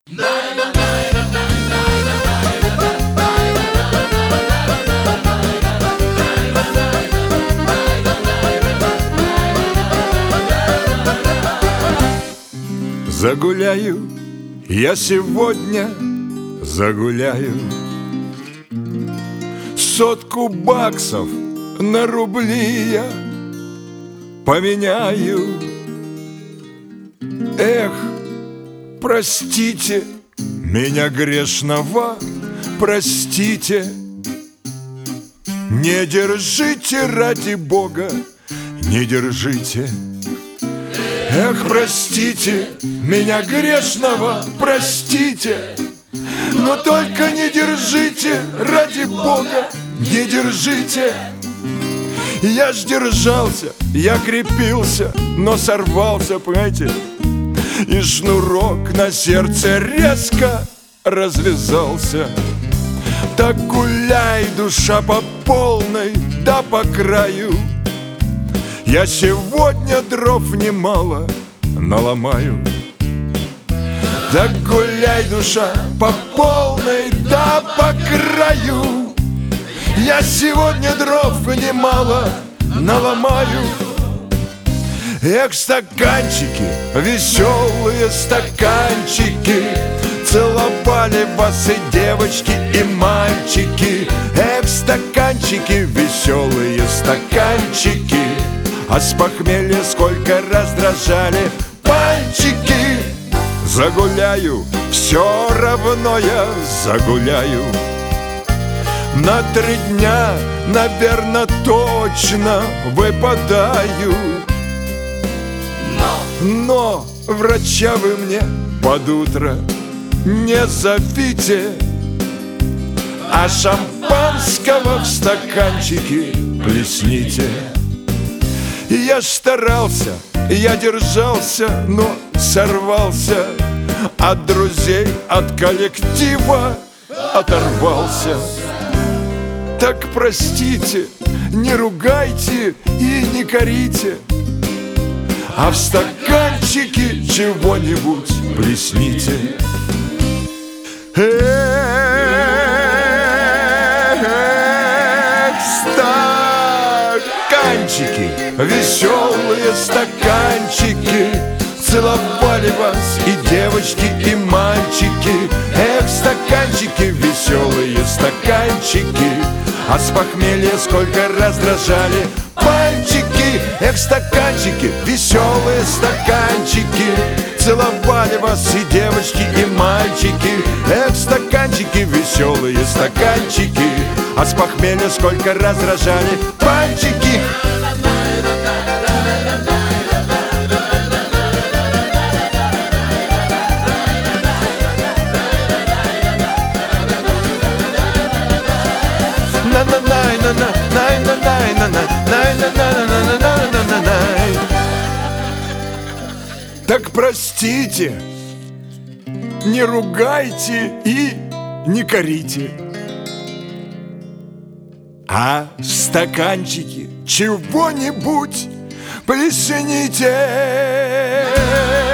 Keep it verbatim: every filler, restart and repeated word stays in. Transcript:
Загуляю я сегодня, загуляю, сотку баксов на рубли я поменяю. Эх, простите меня грешного, простите. Не держите, ради Бога, не держите. Эх, простите меня грешного, простите. Но только не держите, ради Бога, не держите. Я ж держался, я крепился, но сорвался, понимаете? И шнурок на сердце резко развязался. Так гуляй, душа, по полной, да по краю. Я сегодня дров немало наломаю. Так гуляй, душа, по полной, да по краю. Я сегодня дров немало наломаю. Эх, стаканчики, веселые стаканчики, целовали вас и девочки, и мальчики. Эх, стаканчики, веселые стаканчики, а с похмелья сколько раздражали пальчики. Загуляю, все равно я загуляю. На три дня, наверно, точно выпадаю. Но врача вы мне под утро не зовите, а шампанского в стаканчике плесните. И я ж старался, я держался, но сорвался. От друзей, от коллектива оторвался. Так простите, не ругайте и не корите, а в стаканчике чего-нибудь плесните. Эх, стаканчики, веселые стаканчики, целовали вас и девочки, и мальчики. Эх, стаканчики, веселые стаканчики, а с похмелья сколько раздражали пальчики. Эх, стаканчики, веселые стаканчики, целовали вас и девочки, и мальчики. Эх, стаканчики, веселые стаканчики, а с похмелья сколько раздражали пальчики. Так простите, не ругайте и не корите, а в стаканчике чего-нибудь плесните.